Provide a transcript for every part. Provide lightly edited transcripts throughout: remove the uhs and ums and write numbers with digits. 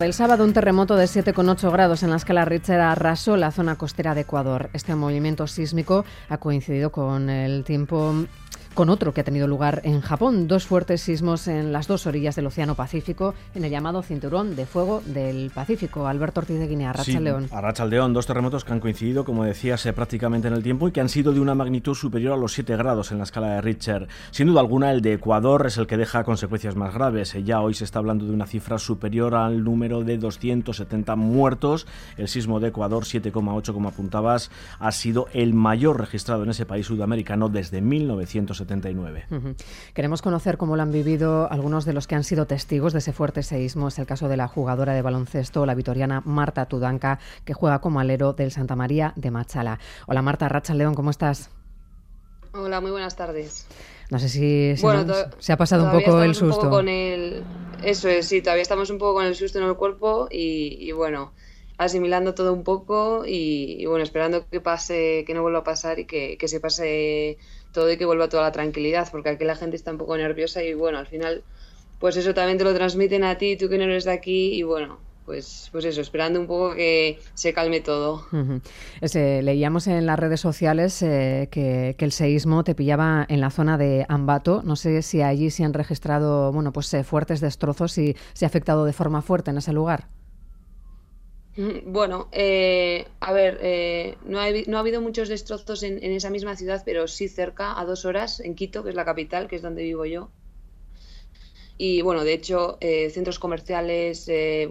El sábado un terremoto de 7,8 grados en la escala Richter arrasó la zona costera de Ecuador. Este movimiento sísmico ha coincidido con el tiempo con otro que ha tenido lugar en Japón. 2 fuertes sismos en las 2 orillas del Océano Pacífico, en el llamado Cinturón de Fuego del Pacífico. Alberto Ortiz de Guinea, Arratsaldeon. Sí, Arratsaldeon, 2 terremotos que han coincidido, como decías, prácticamente en el tiempo y que han sido de una magnitud superior a los 7 grados en la escala de Richter. Sin duda alguna, el de Ecuador es el que deja consecuencias más graves. Ya hoy se está hablando de una cifra superior al número de 270 muertos. El sismo de Ecuador, 7,8, como apuntabas, ha sido el mayor registrado en ese país sudamericano desde 1979. Queremos conocer cómo lo han vivido algunos de los que han sido testigos de ese fuerte seísmo. Es el caso de la jugadora de baloncesto, la vitoriana Marta Tudanca, que juega como alero del Santa María de Machala. Hola Marta, Arratsaldeon, ¿cómo estás? Hola, muy buenas tardes. No sé si se ha pasado un poco el susto. Eso es, sí, todavía estamos un poco con el susto en el cuerpo y bueno, asimilando todo un poco y bueno, esperando que pase, que no vuelva a pasar y que se pase todo y que vuelva toda la tranquilidad, porque aquí la gente está un poco nerviosa y bueno, al final, pues eso también te lo transmiten a ti, tú que no eres de aquí y bueno, pues eso, esperando un poco que se calme todo. Leíamos en las redes sociales que el seísmo te pillaba en la zona de Ambato. No sé si allí se han registrado fuertes destrozos y se ha afectado de forma fuerte en ese lugar. Bueno, no ha habido muchos destrozos en esa misma ciudad, pero sí cerca, a 2 horas, en Quito, que es la capital, que es donde vivo yo. Y bueno, de hecho, centros comerciales,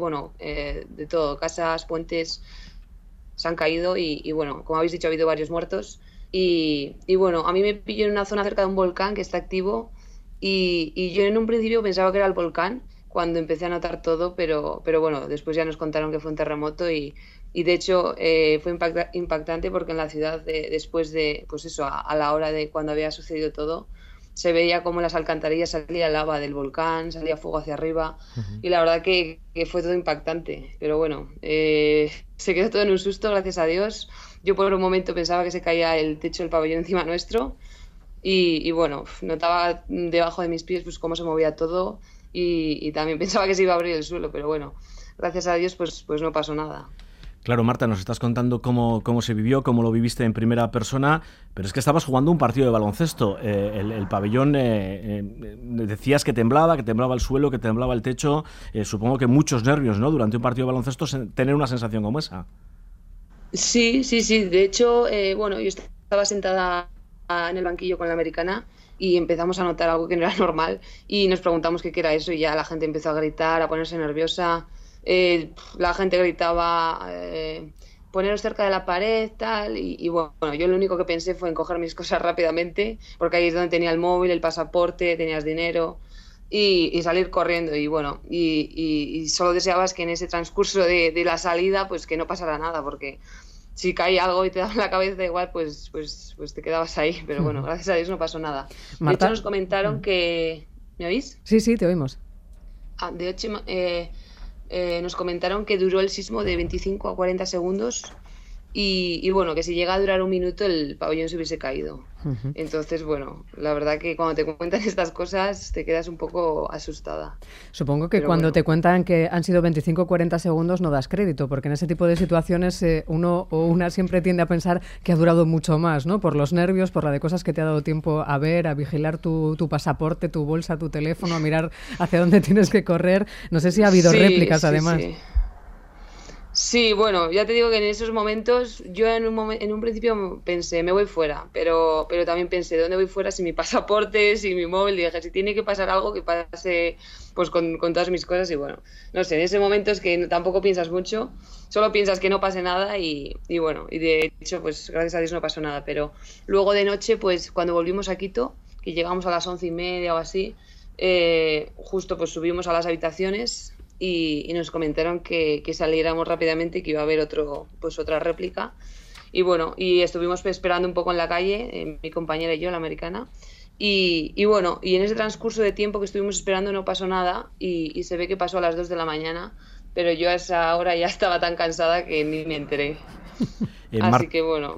de todo, casas, puentes, se han caído y bueno, como habéis dicho, ha habido varios muertos. Y bueno, a mí me pilló en una zona cerca de un volcán que está activo y yo en un principio pensaba que era el volcán cuando empecé a notar todo, pero bueno, después ya nos contaron que fue un terremoto y de hecho fue impactante porque en la ciudad después de, pues eso, a la hora de cuando había sucedido todo, se veía como en las alcantarillas salía lava del volcán, salía fuego hacia arriba y la verdad que fue todo impactante, pero bueno, se quedó todo en un susto, gracias a Dios. Yo por un momento pensaba que se caía el techo del pabellón encima nuestro y bueno, notaba debajo de mis pies pues cómo se movía todo y también pensaba que se iba a abrir el suelo, pero bueno, gracias a Dios pues no pasó nada. Claro, Marta, nos estás contando cómo se vivió, cómo lo viviste en primera persona, pero es que estabas jugando un partido de baloncesto. El pabellón, decías que temblaba el suelo, que temblaba el techo. Supongo que muchos nervios, ¿no? Durante un partido de baloncesto, tener una sensación como esa. Sí. De hecho, yo estaba sentada en el banquillo con la americana y empezamos a notar algo que no era normal y nos preguntamos qué era eso y ya la gente empezó a gritar, a ponerse nerviosa. La gente gritaba poneros cerca de la pared, tal, y bueno, yo lo único que pensé fue en coger mis cosas rápidamente, porque ahí es donde tenía el móvil, el pasaporte, tenías dinero, y salir corriendo, y bueno, y solo deseabas que en ese transcurso de la salida, pues que no pasara nada, porque si caía algo y te daba en la cabeza igual, pues te quedabas ahí, pero bueno, gracias a Dios no pasó nada. Marta, de hecho nos comentaron que... ¿Me oís? Sí, te oímos. De hecho... nos comentaron que duró el sismo de 25 a 40 segundos y bueno, que si llega a durar un minuto el pabellón se hubiese caído. Entonces, bueno, la verdad que cuando te cuentan estas cosas te quedas un poco asustada. Supongo que cuando te cuentan que han sido 25 o 40 segundos no das crédito, porque en ese tipo de situaciones uno o una siempre tiende a pensar que ha durado mucho más, ¿no? Por los nervios, por la de cosas que te ha dado tiempo a ver, a vigilar tu pasaporte, tu bolsa, tu teléfono, a mirar hacia dónde tienes que correr. No sé si ha habido réplicas, además. Sí, bueno, ya te digo que en esos momentos yo en un principio pensé, me voy fuera, pero también pensé, ¿dónde voy fuera si mi pasaporte, si mi móvil? Dije, si tiene que pasar algo, que pase pues con todas mis cosas y bueno, no sé, en ese momento es que tampoco piensas mucho, solo piensas que no pase nada y bueno, y de hecho pues gracias a Dios no pasó nada, pero luego de noche pues cuando volvimos a Quito, que llegamos a las 11:30 o así, justo pues subimos a las habitaciones y nos comentaron que saliéramos rápidamente y que iba a haber otra réplica y bueno, y estuvimos esperando un poco en la calle, mi compañera y yo, la americana, y bueno, y en ese transcurso de tiempo que estuvimos esperando no pasó nada y se ve que pasó a las 2 de la mañana, pero yo a esa hora ya estaba tan cansada que ni me enteré. Así que bueno,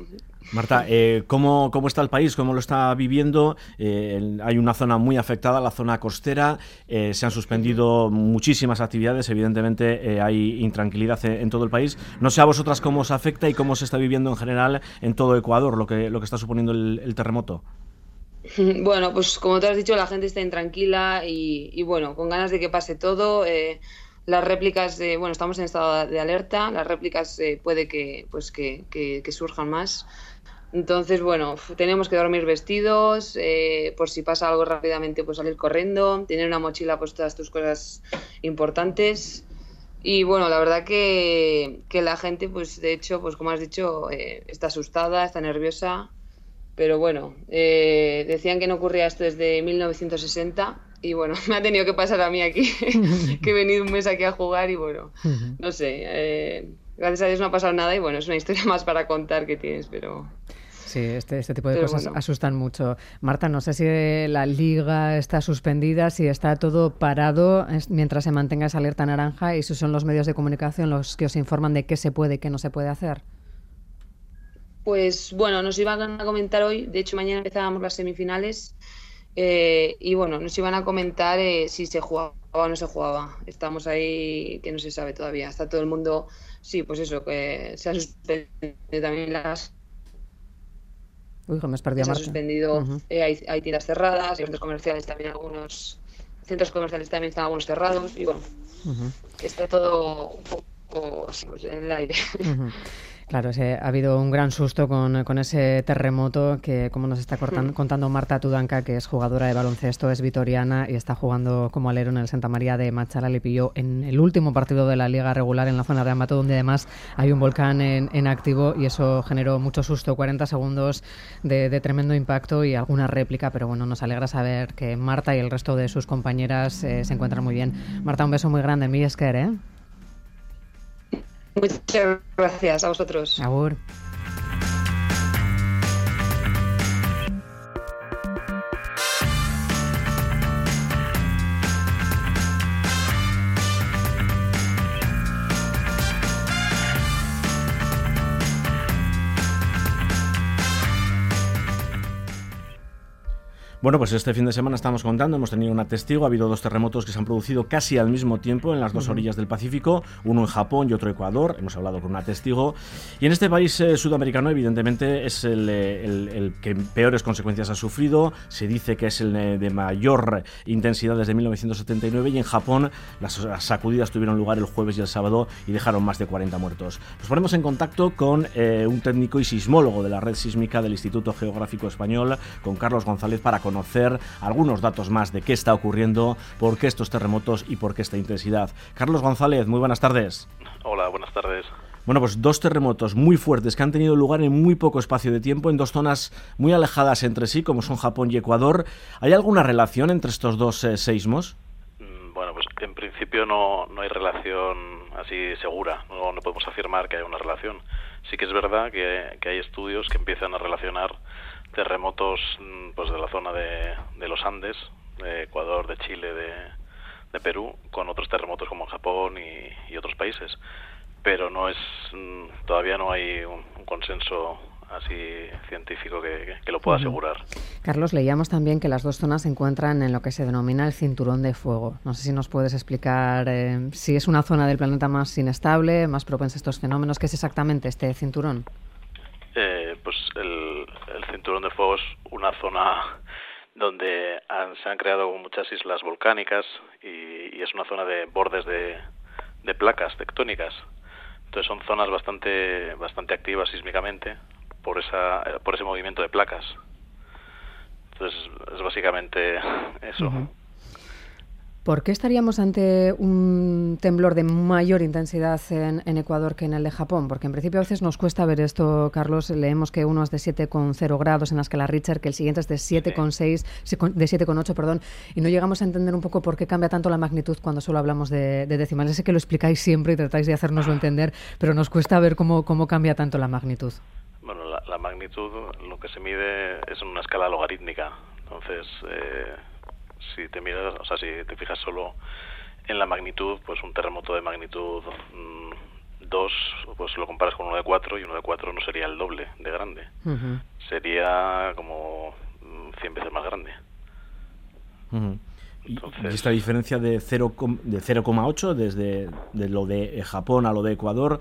Marta, ¿cómo está el país? ¿Cómo lo está viviendo? Hay una zona muy afectada, la zona costera. Se han suspendido muchísimas actividades. Evidentemente hay intranquilidad en todo el país. No sé a vosotras cómo os afecta y cómo se está viviendo en general en todo Ecuador lo que está suponiendo el terremoto. Bueno, pues como te has dicho, la gente está intranquila y bueno, con ganas de que pase todo. Las réplicas, bueno, estamos en estado de alerta. Las réplicas puede que surjan más. Entonces, bueno, tenemos que dormir vestidos, por si pasa algo rápidamente, pues salir corriendo, tener una mochila, pues todas tus cosas importantes. Y bueno, la verdad que la gente, pues de hecho, pues como has dicho, está asustada, está nerviosa, pero bueno, decían que no ocurría esto desde 1960 y bueno, me ha tenido que pasar a mí aquí, que he venido un mes aquí a jugar y bueno, no sé, gracias a Dios no ha pasado nada y bueno, es una historia más para contar que tienes, pero... Sí, este tipo de cosas asustan mucho. Marta, no sé si la liga está suspendida, si está todo parado mientras se mantenga esa alerta naranja y si son los medios de comunicación los que os informan de qué se puede y qué no se puede hacer. Pues bueno, nos iban a comentar hoy, de hecho mañana empezábamos las semifinales y bueno, nos iban a comentar si se jugaba o no se jugaba. Estamos ahí que no se sabe todavía. Está todo el mundo, sí, pues eso, que se ha suspendido también las... Uy, que me has perdido, Se ha Marta. suspendido, hay tiendas cerradas, hay centros comerciales también algunos, centros comerciales también están algunos cerrados y bueno, está todo un poco así, pues, en el aire. Claro, ha habido un gran susto con ese terremoto que, como nos está contando Marta Tudanca, que es jugadora de baloncesto, es vitoriana y está jugando como alero en el Santa María de Machala. Le pilló en el último partido de la liga regular en la zona de Ambato, donde además hay un volcán en activo y eso generó mucho susto, 40 segundos de tremendo impacto y alguna réplica, pero bueno, nos alegra saber que Marta y el resto de sus compañeras se encuentran muy bien. Marta, un beso muy grande en Millesker, ¿eh? Muchas gracias a vosotros. Agur. Bueno, pues este fin de semana estamos contando, hemos tenido un testigo, ha habido 2 terremotos que se han producido casi al mismo tiempo en las 2 orillas del Pacífico, uno en Japón y otro en Ecuador, hemos hablado con un testigo, y en este país sudamericano evidentemente es el que peores consecuencias ha sufrido, se dice que es el de mayor intensidad desde 1979, y en Japón las sacudidas tuvieron lugar el jueves y el sábado y dejaron más de 40 muertos. Nos ponemos en contacto con un técnico y sismólogo de la red sísmica del Instituto Geográfico Español, con Carlos González, para conocer algunos datos más de qué está ocurriendo, por qué estos terremotos y por qué esta intensidad. Carlos González, muy buenas tardes. Hola, buenas tardes. Bueno, pues 2 terremotos muy fuertes que han tenido lugar en muy poco espacio de tiempo, en 2 zonas muy alejadas entre sí, como son Japón y Ecuador. ¿Hay alguna relación entre estos 2 seísmos? Bueno, pues en principio no hay relación así segura, no podemos afirmar que haya una relación. Sí que es verdad que hay estudios que empiezan a relacionar terremotos pues de la zona de los Andes, de Ecuador, de Chile, de Perú, con otros terremotos como en Japón y otros países. Pero todavía no hay un consenso así científico que lo pueda asegurar. Carlos, leíamos también que las 2 zonas se encuentran en lo que se denomina el cinturón de fuego. No sé si nos puedes explicar si es una zona del planeta más inestable, más propensa a estos fenómenos. ¿Qué es exactamente este cinturón? Pues el cinturón de fuego es una zona donde se han creado muchas islas volcánicas y es una zona de bordes de placas tectónicas. Entonces son zonas bastante activas sísmicamente por ese movimiento de placas. Entonces es básicamente eso. ¿Por qué estaríamos ante un temblor de mayor intensidad en Ecuador que en el de Japón? Porque en principio a veces nos cuesta ver esto, Carlos. Leemos que uno es de 7,0 grados en la escala Richter, que el siguiente es de 7,8, perdón, y no llegamos a entender un poco por qué cambia tanto la magnitud cuando solo hablamos de decimales. Sé que lo explicáis siempre y tratáis de hacérnoslo entender, pero nos cuesta ver cómo cambia tanto la magnitud. Bueno, la magnitud, lo que se mide es en una escala logarítmica. Entonces, si te miras, si te fijas solo en la magnitud, pues un terremoto de magnitud 2, pues lo comparas con uno de 4 y uno de 4 no sería el doble de grande. Sería como 100 veces más grande. Entonces, y esta diferencia de 0,8 desde de lo de Japón a lo de Ecuador,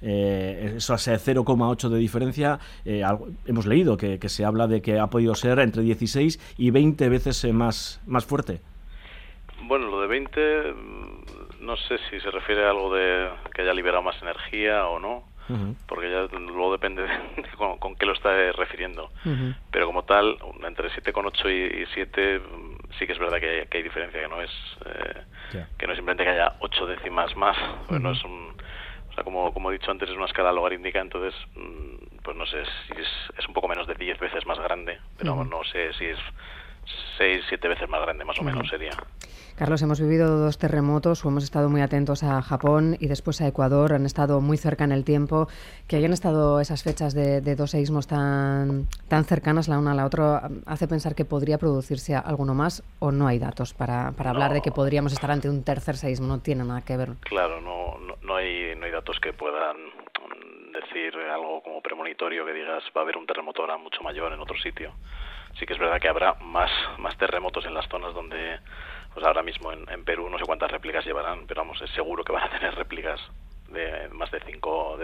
eso hace 0,8 de diferencia, hemos leído que se habla de que ha podido ser entre 16 y 20 veces más fuerte. Bueno, lo de 20 no sé si se refiere a algo de que haya liberado más energía o no, porque ya luego depende de con qué lo está refiriendo. Pero como tal, entre 7,8 y 7 sí que es verdad que hay diferencia, que no es simplemente que haya 8 décimas más, pues no es o sea, como he dicho antes, es una escala logarítmica, entonces pues no sé si es un poco menos de 10 veces más grande, pero no sé si es 6, 7 veces más grande, más o menos sería. Carlos, hemos vivido 2 terremotos, o hemos estado muy atentos a Japón y después a Ecuador, han estado muy cerca en el tiempo. Que hayan estado esas fechas de 2 seísmos tan cercanas la una a la otra, ¿hace pensar que podría producirse alguno más o no hay datos para hablar de que podríamos estar ante un tercer seísmo? No tiene nada que ver. Claro, no hay datos que puedan decir algo como premonitorio, que digas va a haber un terremoto ahora mucho mayor en otro sitio. Sí que es verdad que habrá más terremotos en las zonas donde, pues ahora mismo en Perú no sé cuántas réplicas llevarán, pero vamos, es seguro que van a tener réplicas de más de 5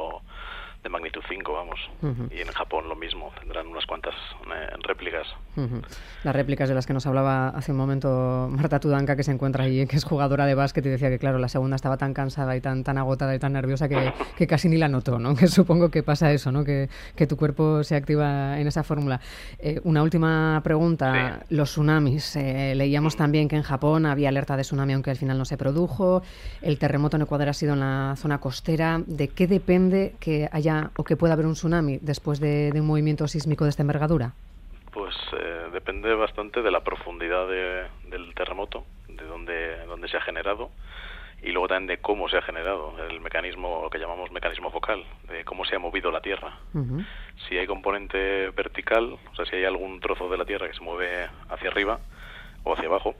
de magnitud 5, vamos. Y en Japón lo mismo, tendrán unas cuantas réplicas. Las réplicas de las que nos hablaba hace un momento Marta Tudanca, que se encuentra allí, que es jugadora de básquet, y decía que claro, la segunda estaba tan cansada y tan agotada y tan nerviosa que casi ni la notó, ¿no? Que supongo que pasa eso, ¿no? Que tu cuerpo se activa en esa fórmula. Una última pregunta. Sí. Los tsunamis. Leíamos también que en Japón había alerta de tsunami, aunque al final no se produjo. El terremoto en Ecuador ha sido en la zona costera. ¿De qué depende que haya o que pueda haber un tsunami después de un movimiento sísmico de esta envergadura? Pues depende bastante de la profundidad del terremoto, de dónde se ha generado, y luego también de cómo se ha generado, el mecanismo, lo que llamamos mecanismo focal, de cómo se ha movido la Tierra. Si hay componente vertical, o sea, si hay algún trozo de la Tierra que se mueve hacia arriba o hacia abajo,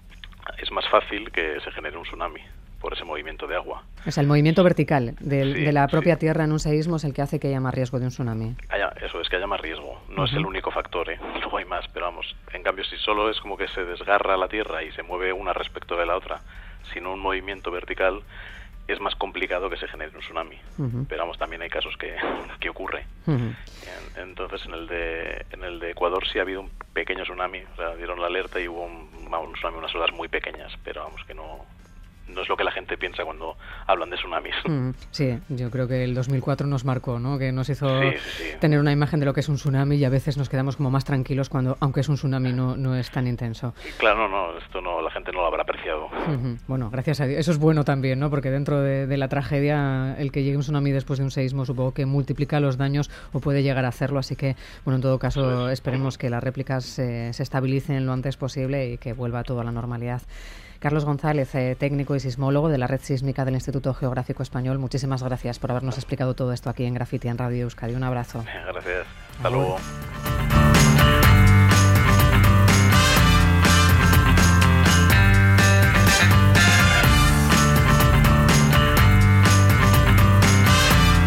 es más fácil que se genere un tsunami por ese movimiento de agua. O sea, el movimiento vertical de la propia Tierra en un seísmo es el que hace que haya más riesgo de un tsunami. Eso es, que haya más riesgo. No es el único factor, luego hay más, pero vamos, en cambio si solo es como que se desgarra la Tierra y se mueve una respecto de la otra, sin un movimiento vertical, es más complicado que se genere un tsunami. Pero vamos, también hay casos que ocurre. Entonces en el de Ecuador sí ha habido un pequeño tsunami, o sea, dieron la alerta y hubo un tsunami, unas olas muy pequeñas, pero vamos, que no es lo que la gente piensa cuando hablan de tsunamis. Sí, yo creo que el 2004 nos marcó, ¿no? Que nos hizo tener una imagen de lo que es un tsunami, y a veces nos quedamos como más tranquilos cuando, aunque es un tsunami, no es tan intenso. Claro, esto no, la gente no lo habrá apreciado. Bueno, gracias a Dios. Eso es bueno también, ¿no? Porque dentro de la tragedia, el que llegue un tsunami después de un seísmo, supongo que multiplica los daños o puede llegar a hacerlo, así que, bueno, en todo caso, esperemos que las réplicas se estabilicen lo antes posible y que vuelva todo a la normalidad. Carlos González, técnico y sismólogo de la Red Sísmica del Instituto Geográfico Español, muchísimas gracias por habernos explicado todo esto aquí en Graffiti en Radio Euskadi. Un abrazo. Gracias. Hasta luego.